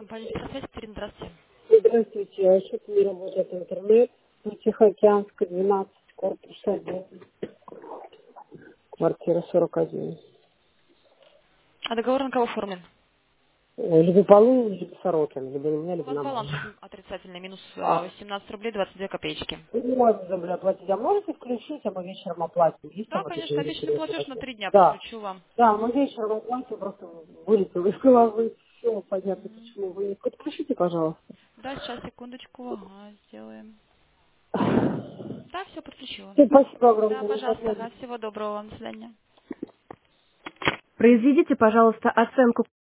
Компания «Спецсвязь», Катерина, здравствуйте. Здравствуйте, что-то не работает интернет. На Тихоокеанской, 12, корпус 1, квартира 41. А договор на кого оформлен? Либо Полу, либо Сорокин, либо на меня, У либо вас на баланс мужа. очень отрицательный, минус А, 17 рублей 22 копеечки. вы не можете, бля, оплатить. А можете включить, а мы вечером оплатим? Есть Да, там это конечно, обещанный платеж на перед. 3 дня Да. подключу вам. Да, мы вечером оплатим, просто вылетело из головы. Все, понятно, Мгм. почему вы. Подключите, пожалуйста. Да, сейчас, секундочку, ага, сделаем. Да, все, подключила. Всем спасибо Да, огромное, не пожалуйста, позволю. ага, всего доброго вам, до свидания. Произведите, пожалуйста, оценку